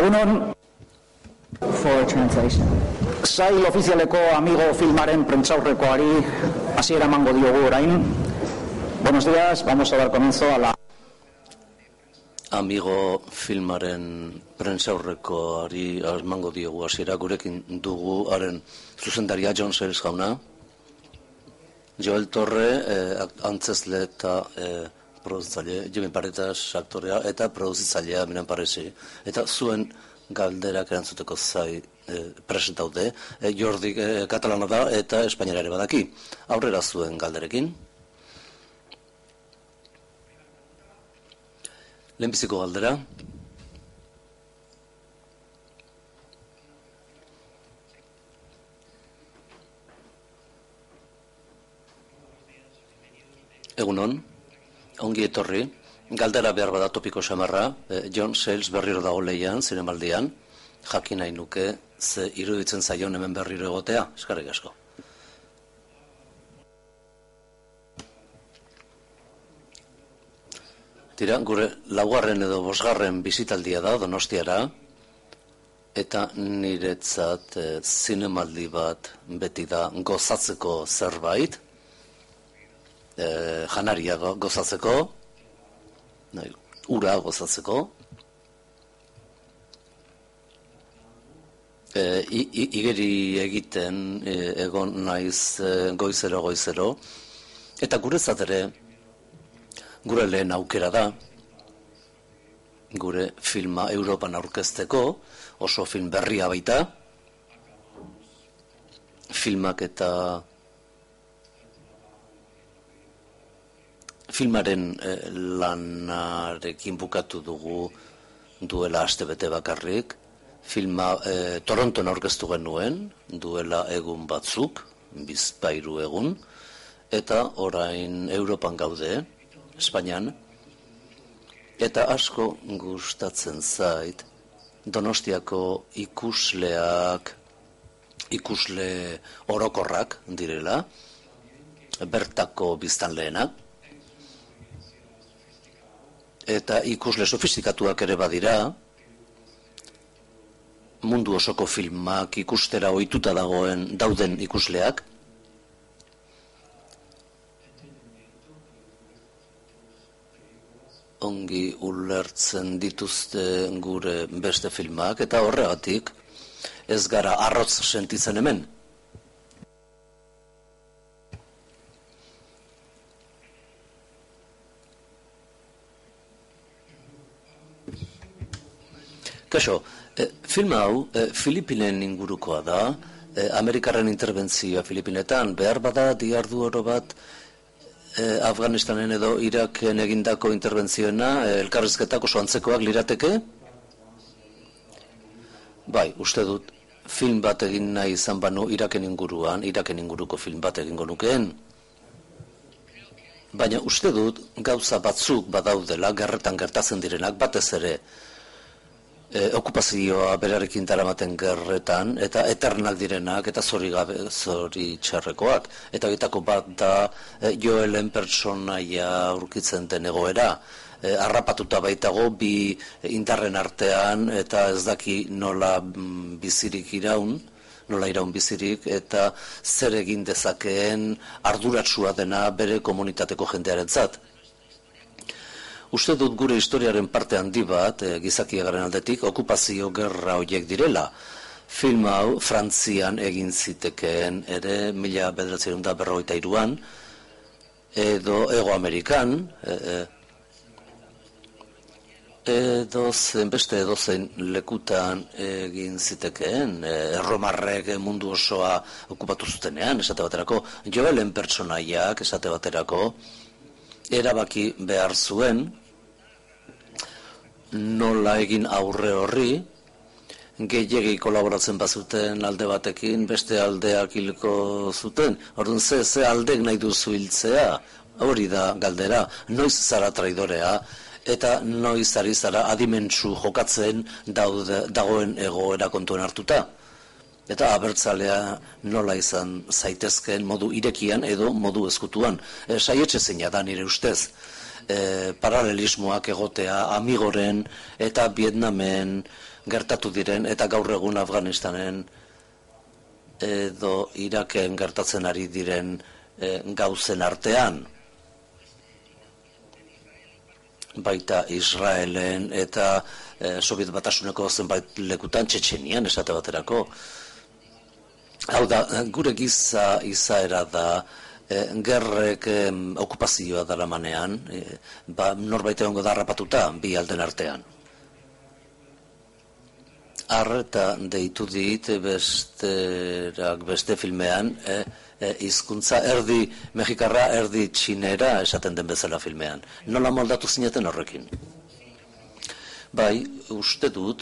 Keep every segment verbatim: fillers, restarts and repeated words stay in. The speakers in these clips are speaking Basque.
Egunon, For translation. Sail ofizialeko Amigo filmaren prentsaurrekoari hasiera emango diogu orain. Buenos días, vamos a dar comienzo a la... Amigo filmaren prentsaurrekoari emango diogu hasiera, gurekin dugu haren zuzendaria John Sayles jauna, Joel Torre, eh, antzezle eta eh, produzitzaile, Jimmy Paretas aktorea eta produzitzailea Miren Paresi, eta zuen galderak erantzuteko zai e, presentaude, e, Jordi e, katalana da eta espainiara ere badaki. Aurrera zuen galderekin. Lehenbiziko galdera. Egunon, ongi etorri. Galdera behar bada topiko samarra, John Sayles berriro dago lehian, zinemaldian, jakin nahi nuke ze iruditzen zaion hemen berriro egotea, eskerrik asko. Tira, gure laugarren edo bosgarren bizitaldia da Donostiara, eta niretzat e, zinemaldi bat beti da gozatzeko zerbait, e, janaria gozatzeko, nahi, ura gozatzeko, e, igeri egiten e, egon naiz e, goizero goizero, eta guretzat ere gure lehen aukera da, gure filma Europan aurkezteko, oso film berria baita, filmak eta filmaren eh, lanarekin bukatu dugu duela astebete bakarrik. Filma eh, Toronton aurkeztu genuen, duela egun batzuk, bizpairu egun, eta orain Europan gaude, Espainian, eta asko gustatzen zait Donostiako ikusleak, ikusle orokorrak direla, bertako biztanleenak, eta ikusle sofistikatuak ere badira, mundu osoko filmak ikustera ohituta dagoen dauden ikusleak, ongi ulertzen dituzte gure beste filmak, eta horregatik ez gara arrotz sentitzen hemen. Kaixo, eh, film hau eh, Filipinen ingurukoa da, eh, Amerikarren interbentzioa Filipinetan, behar bada diardu oro bat eh, Afganistanen edo Iraken egindako interbentzioena, eh, elkarrizketak oso antzekoak lirateke? Bai, uste dut, film bat egin nahi izan banu Iraken inguruan, Iraken inguruko film bat egingo nukeen. Baina uste dut, gauza batzuk badaudela, gerretan gertatzen direnak, batez ere, E, okupazioa berarekin daramaten gerretan, eta eternak direnak, eta zori gabe, zori txarrekoak. Eta bitako bat da e, Joelen pertsonaia aurkitzen den egoera. E, harrapatuta baitago bi indarren artean, eta ez daki nola mm, bizirik iraun, nola iraun bizirik, eta zer egin dezakeen arduratsua dena bere komunitateko jendearentzat. Uste dut gure historiaren parte handi bat, e, gizakiagaren aldetik, okupazio gerra horiek direla. Film hau Frantzian egin zitekeen ere mila bederatziehun eta berrogeita hiruan, edo Hego Amerikan, e, e, edo zen, beste edozein lekutan egin zitekeen, e, erromarrek mundu osoa okupatu zutenean, esate baterako, Joelen pertsonaiak, esate baterako, erabaki behar zuen, nola egin aurre horri, gehiegi kolaboratzen bazuten alde batekin, beste aldeak hilko zuten. Orduan, ze, ze aldek nahi duzu hiltzea, hori da galdera, noiz zara traidorea, eta noiz ari zara adimentsu jokatzen daude, dagoen egoera kontuen hartuta. Eta abertzalea nola izan zaitezkeen modu irekian edo modu ezkutuan. E, saietxe zeina da nire ustez. E, paralelismoak egotea Amigoren eta Vietnamen gertatu diren eta gaur egun Afganistanen edo Iraken gertatzen ari diren e, gauzen artean. Baita Israelen eta e, Sobiet Batasuneko zenbait lekutan, Txetxenian esate baterako. Hau da, gure giza izaera da, e, gerrek e, okupazioa dara manean, e, ba, norbait egongo da harrapatuta bi alden artean. Arreta deitu dit besterak beste filmean, e, e, hizkuntza erdi mexikarra, erdi txinera esaten den bezala filmean. Nola moldatu zineten horrekin? Bai, uste dut,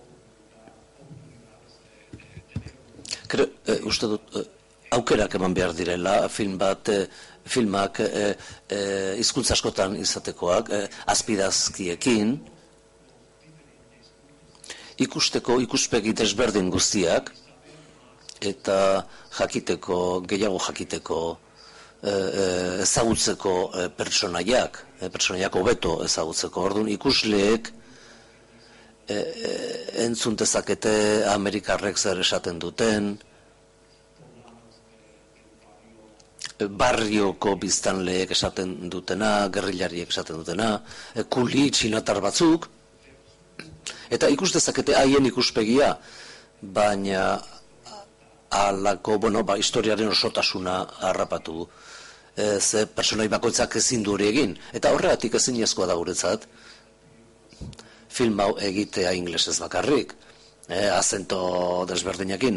kre, e, uste dut, e, aukerak eman behar direla, film bat, e, filmak e, e, hizkuntza askotan izatekoak, e, azpidazkiekin, ikusteko ikuspegi desberdin guztiak, eta jakiteko, gehiago jakiteko, e, e, ezagutzeko e, pertsonaiak, e, pertsonaiak hobeto ezagutzeko. Orduan ikusleek e, e, entzun dezakete Amerikarrek zer esaten duten, barrioko biztanleek esaten dutena, gerrilariek esaten dutena, e, kuli txinatar batzuk, eta ikus dezakete haien ikuspegia, baina alako, bueno, ba, historiaren osotasuna harrapatu, e, ze personai bakoitzak ezin du hori egin. Eta horregatik ezinezkoa da guretzat, film hau egitea inglesez bakarrik, e, azento desberdinekin.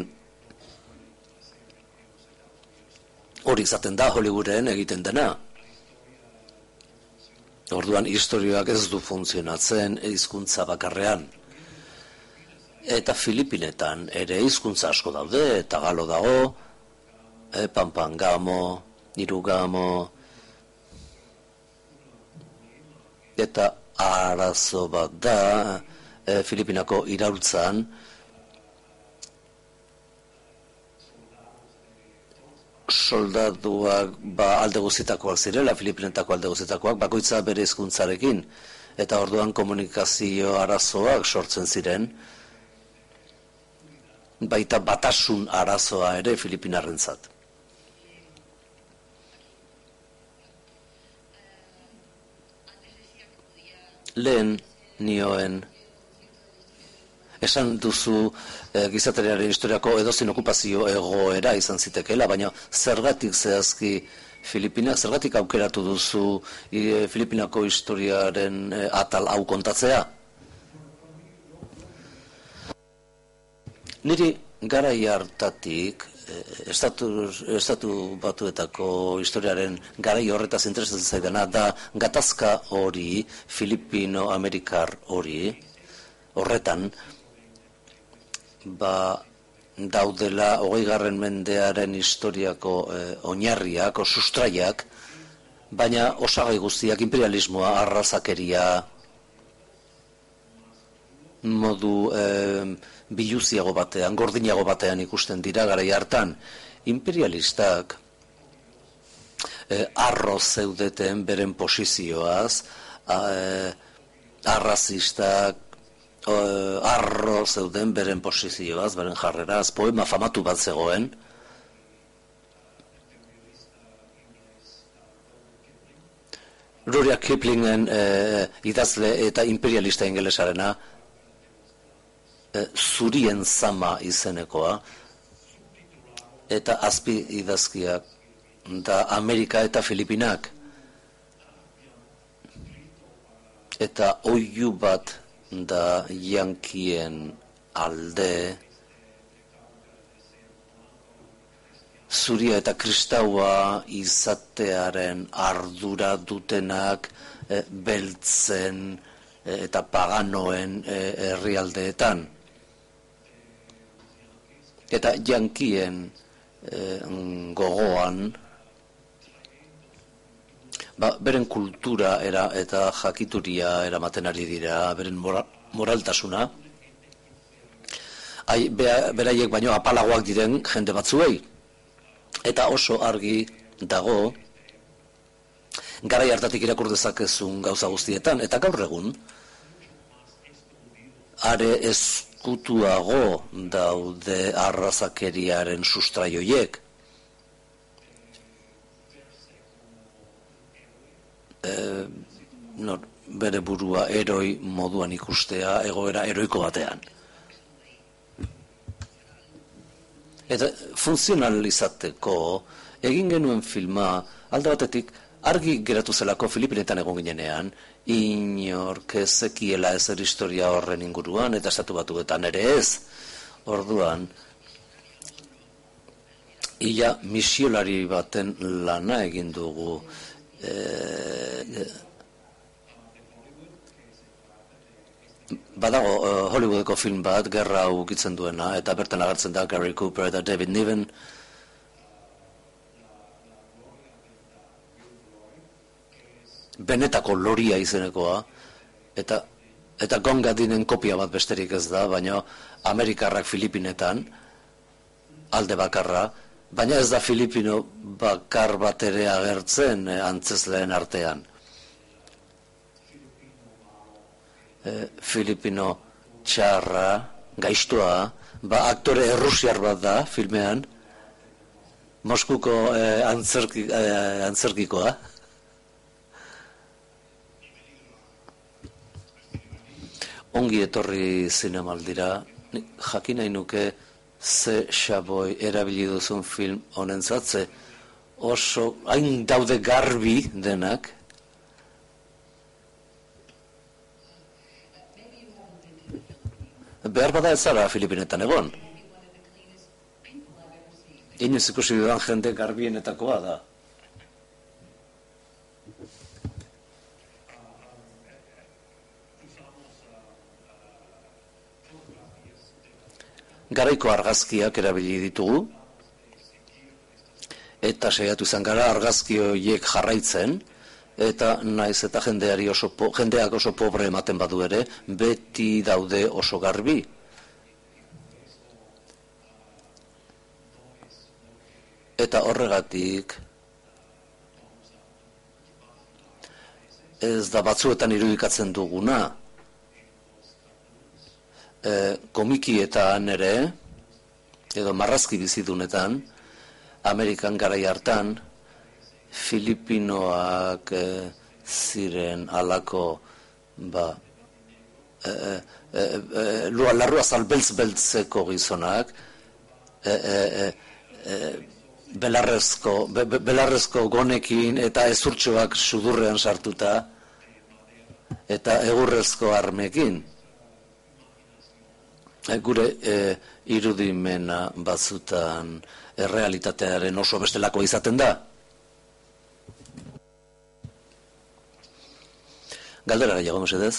Hori izaten da Hollywooden egiten dena. Orduan historioak ez du funtzionatzen hizkuntza bakarrean. Eta Filipinetan ere hizkuntza asko daude, eta galo dago, e, pampangamo, irugamo, eta arazo bat da, e, Filipinako iraultzan, soldaduak ba, alde guztietakoak zirela, Filipinetako alde guztietakoak, bakoitza bere hizkuntzarekin, eta orduan komunikazio arazoak sortzen ziren, baita batasun arazoa ere Filipinarrentzat. Lehen nioen esan duzu e, gizateriaren historiako edozein okupazio egoera izan zitekeela, baina zergatik zehazki Filipinak, zergatik aukeratu duzu e, Filipinako historiaren e, atal hau kontatzea? Niri garai hartatik estatu, estatu batuetako historiaren garai horretaz interesatzen zaidana da gatazka hori, Filipino-Amerikar hori, horretan, ba, daudela hogeigarren mendearen historiako eh, oinarriak, o sustraiak, baina osagai guztiak imperialismoa, arrazakeria, modu eh, biluziago batean, gordinago batean ikusten dira garai hartan. Imperialistak eh, arro zeudeten beren posizioaz, eh, arrazistak eh, arro zeuden beren posizioaz, beren jarreraz, poema famatu bat zegoen, Rudyard Kiplingen eh, idazle eta imperialista ingelesarena, zurien zama izenekoa, eta azpi idazkiak da Amerika eta Filipinak, eta oihu bat da Yankien alde, zuria eta kristaua izatearen ardura dutenak e, beltzen e, eta paganoen herrialdeetan. Eta Yankien eh, gogoan, ba, beren kultura era, eta jakituria eramaten ari dira, beren mora, moraltasuna, ai, beraiek baino apalagoak diren jende batzuei. Eta oso argi dago, garai hartatik irakur dezakezun gauza guztietan, eta gaur egun, are ez eskutuago daude arrazakeriaren sustraioiek. E, nor, bere burua eroi moduan ikustea egoera eroiko batean. Eta funtzionalizateko egin genuen filma alde batetik argi geratu zelako Filipinetan egon ginenean, inork ez zekiela ezer historia horren inguruan eta estatu batuetan ere ez. Orduan, ia misiolari baten lana egin dugu. E, badago uh, Hollywoodeko film bat, gerra hau ukitzen duena, eta bertan agertzen da Gary Cooper eta David Niven. Benetako loria izenekoa, eta eta Gongadinen kopia bat besterik ez da, baina Amerikarrak Filipinetan, alde bakarra, baina ez da Filipino bakar bat ere agertzen eh, antzezleen artean. Eh, Filipino txarra, gaiztua, ba aktore errusiar bat da filmean, Moskuko eh, antzerki, eh, antzerkikoa. Ongi etorri zinemaldira, jakin nahi nuke ze xaboi erabili duzun film honentzatze, oso hain daude garbi denak. Behar bada ez zara Filipinetan egon. Inoiz ikusi dudan jende garbienetakoa da. Garaiko argazkiak erabili ditugu, eta saiatu izan gara argazki horiek jarraitzen, eta naiz eta jendeari oso po, jendeak oso pobre ematen badu ere, beti daude oso garbi. Eta horregatik, ez da batzuetan irudikatzen duguna, E, komikietan ere, edo marrazki bizidunetan, Amerikan garai hartan, Filipinoak e, ziren alako, ba, e, e, e, lua larrua zalbeltz-beltzeko gizonak, e, e, e, belarrezko, be, belarrezko gonekin eta ezurtxoak sudurrean sartuta, eta egurrezko armekin. Gure e, irudimena batzutan errealitatearen oso bestelako izaten da. Galdera gehiago, mesedez?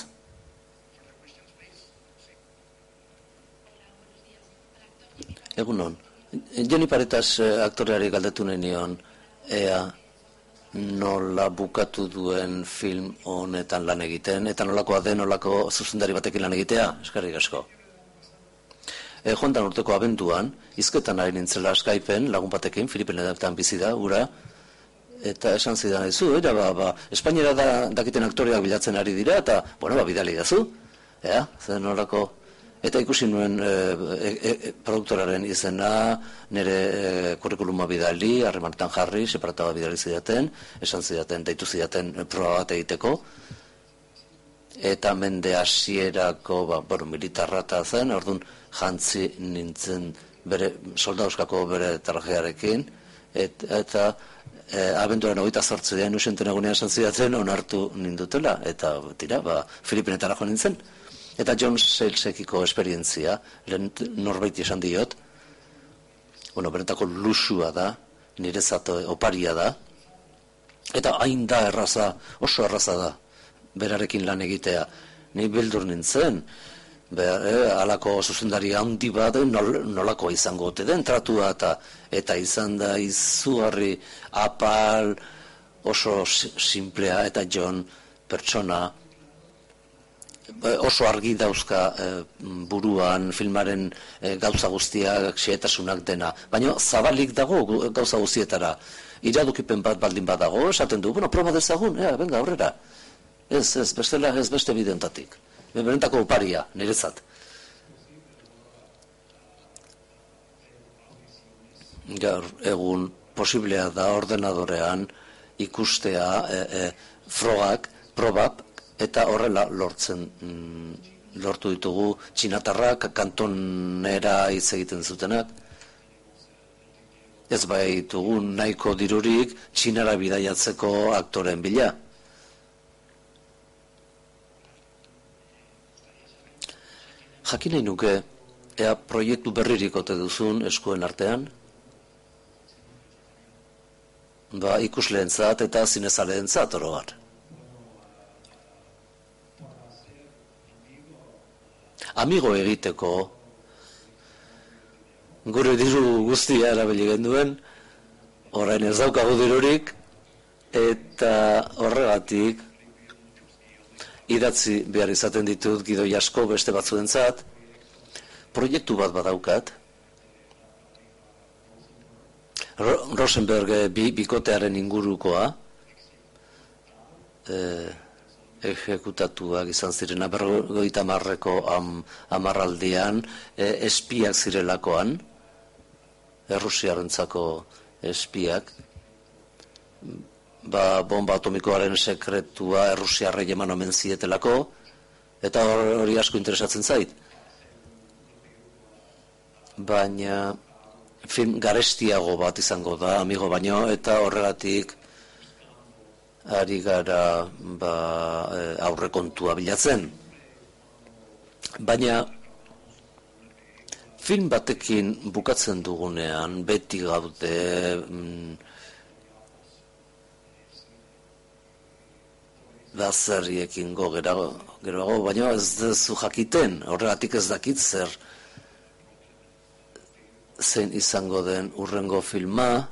Egunon. Joni Paretas aktoreari galdetu nahi nion, ea nola bukatu duen film honetan lan egiten, eta nolakoa den nolako zuzendari batekin lan egitea, eskerrik asko. E, joan urteko abenduan, izketan ari nintzela Skypen, lagun batekin, Filipinetan bizi da, ura, eta esan zidan ezu, era, ba, ba, Espainiara da, dakiten aktoreak bilatzen ari dira, eta, bueno, ba, bidali dazu, ea, zen nolako, eta ikusi nuen e, e, e, produktoraren izena, nire e, kurrikuluma bidali, harremanetan jarri, separata bat bidali zidaten, esan zidaten, deitu zidaten proba bat egiteko, eta mende hasierako ba, bueno, militarrata zen, orduan jantzi nintzen bere soldauskako bere trajearekin, et, eta e, abenduaren hogeita zortzian usenten egunean esan zidaten onartu nindutela, eta tira, ba, Filipinetara jo nintzen. Eta John Salesekiko esperientzia, lehen norbait esan diot, bueno, benetako lusua da, niretzat oparia da, eta hain da erraza, oso erraza da, berarekin lan egitea. Ni beldur nintzen, behar, eh, alako zuzendari handi bat nol, nolako izango ote den tratua, eta, eta izan da izugarri apal, oso simplea, eta John pertsona, oso argi dauzka e, buruan filmaren e, gauza guztiak, xehetasunak dena, baina zabalik dago gauza guztietara. Iradukipen bat baldin badago, esaten du, bueno, proba dezagun, ea, venga, aurrera. Ez, ez, bestela ez beste bideontatik. Benetako oparia, niretzat. gaur egun posiblea da ordenadorean ikustea e, e, frogak, probak, eta horrela lortzen mm, lortu ditugu txinatarrak, kantonera hitz egiten zutenak. Ez baitugu nahiko dirurik txinara bidaiatzeko aktoren bila. Jakin nahi nuke, ea proiektu berririk ote duzun eskuen artean, ba ikusleentzat eta zinezaleentzat oro har. Amigo egiteko gure diru guztia erabili genduen, orain ez daukagu dirurik, eta horregatik idatzi behar izaten ditut gidoi asko beste batzuentzat, proiektu bat badaukat, Rosenberg bi, bikotearen ingurukoa, e, ejekutatuak izan zirena berrogeita hamarreko am, amarraldian, e, espiak zirelakoan, Errusiarentzako espiak, ba, bomba atomikoaren sekretua Errusiarrei eman omen zietelako, eta hori asko interesatzen zait. Baina film garestiago bat izango da, amigo baino, eta horregatik ari gara ba, aurrekontua bilatzen. Baina film batekin bukatzen dugunean, beti gaude mm, da zerriekin go geroago, baina ez duzu jakiten, horregatik ez dakit zer zein izango den urrengo filma.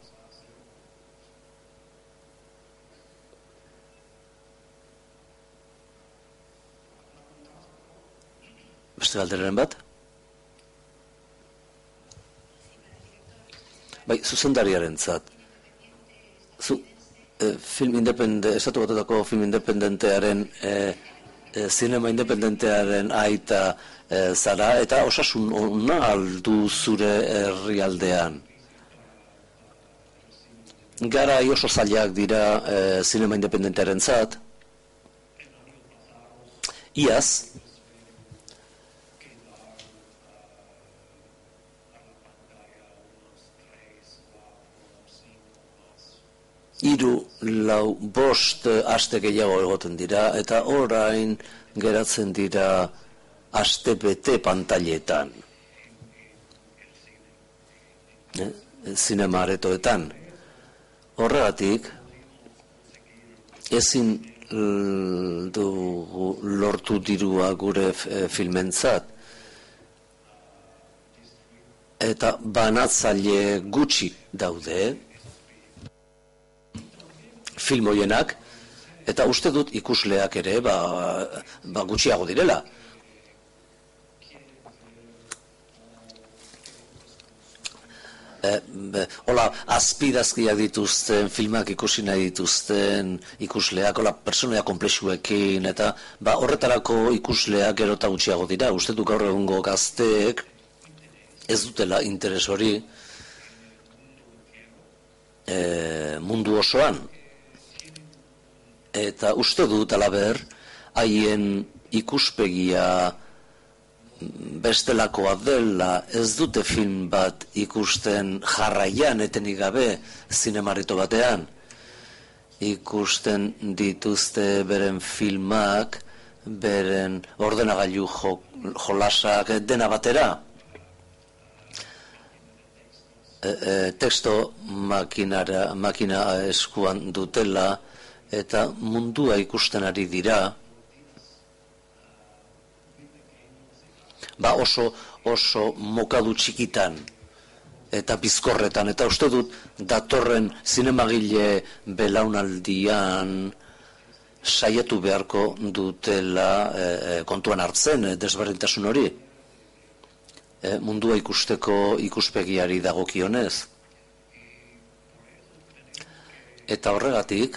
Beste galderen bat? Bai, zuzendariaren zat. Zu, eh, film independente, estatu batetako film independentearen, eh, eh, zinema independentearen aita eh, zara, eta osasun ona aldu zure herrialdean. Garai oso zailak dira eh, zinema independentearen zat. Iaz, hiru, lau, bost aste gehiago egoten dira, eta orain geratzen dira aste bete pantailetan. Eh? Zinema aretoetan. Horregatik, ezin dugu lortu dirua gure filmentzat, eta banatzaile gutxi daude, film hoienak, eta uste dut ikusleak ere ba, ba gutxiago direla. E, be, hola, azpidazkiak dituzten, filmak ikusi nahi dituzten ikusleak, hola, personaia komplexuekin, eta ba, horretarako ikusleak gero eta gutxiago dira. Uste dut gaur egungo gazteek ez dutela interes hori e, mundu osoan. Eta uste dut alaber, haien ikuspegia bestelakoa dela, ez dute film bat ikusten jarraian etenik gabe zinemarito batean. Ikusten dituzte beren filmak, beren ordenagailu jolasak dena batera. E, e, teksto makinara, makina eskuan dutela, eta mundua ikusten ari dira, ba oso, oso mokadu txikitan, eta bizkorretan, eta uste dut datorren zinemagile belaunaldian saiatu beharko dutela e, kontuan hartzen, e, desberdintasun hori, e, mundua ikusteko ikuspegiari dagokionez. Eta horregatik,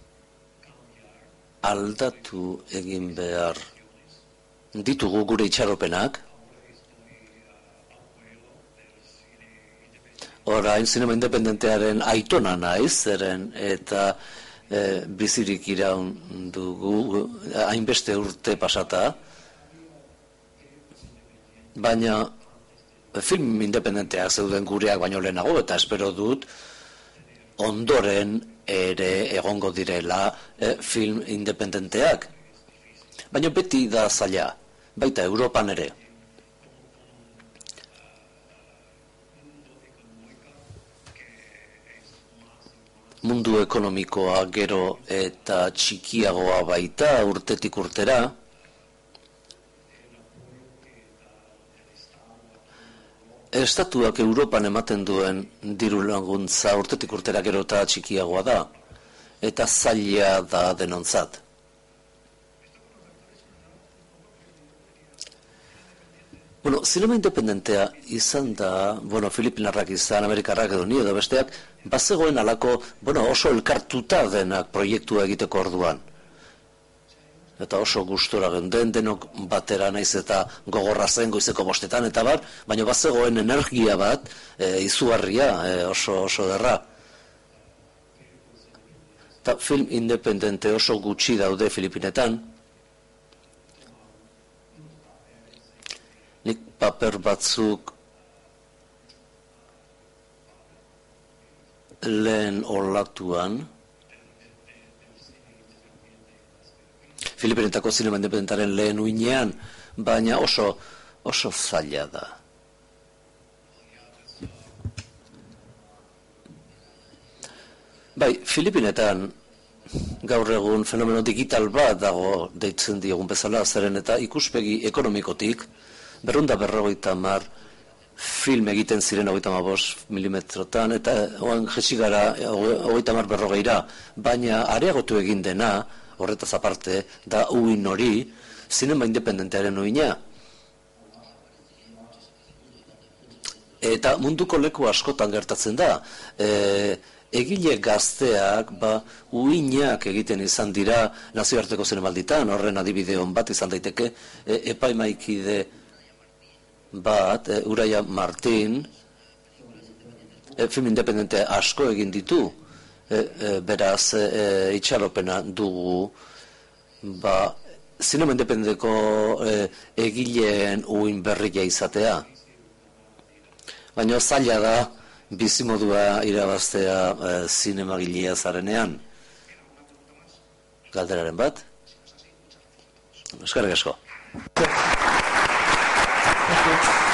aldatu egin behar ditugu gure itxaropenak, orain zinema independentearen aitona naiz, zeren eta e, bizirik iraun dugu, hainbeste urte pasata, baina film independenteak zeuden gureak baino lehenago, eta espero dut ondoren ere egongo direla e, film independenteak. Baina beti da zaila, baita Europan ere. Mundu ekonomikoa gero eta txikiagoa baita urtetik urtera. Estatuak Europan ematen duen diru laguntza urtetik urtera gero eta txikiagoa da, eta zaila da denontzat. Bueno, zinema independentea izan da, bueno, Filipinarrak izan, Amerikarrak edo ni edo besteak, bazegoen alako, bueno, oso elkartuta denak proiektua egiteko orduan. Eta oso gustora geunden, denok batera naiz eta gogorra zen goizeko bostetan eta bar, baina bazegoen energia bat, e, izugarria, e, oso, oso derra. Eta film independente oso gutxi daude Filipinetan. Nik paper batzuk lehen olatuan, Filipinetako zinema independentaren lehen uinean, baina oso, oso zaila da. Bai, Filipinetan gaur egun fenomeno digital bat dago deitzen diogun bezala, zeren eta ikuspegi ekonomikotik, berrunda berrogeita mar film egiten ziren hogeita bost milimetrotan, eta oan jesigara hogeita mar berrogeira, baina areagotu egin dena, horretaz aparte, da uin hori, zinema independentearen uina. Eta munduko leku askotan gertatzen da, e, egile gazteak, ba, uinak egiten izan dira nazioarteko zinemalditan, horren adibide hon bat izan daiteke, e, epaimaikide bat, e, Uraia Martin, e, film independente asko egin ditu, e, e, beraz e, itxaropena dugu, ba, zinema independenteko e, egileen uin berria izatea. Baina zaila da bizimodua irabaztea e, zinemagilea zarenean. Galderaren bat? Eskerrik asko. Thank you.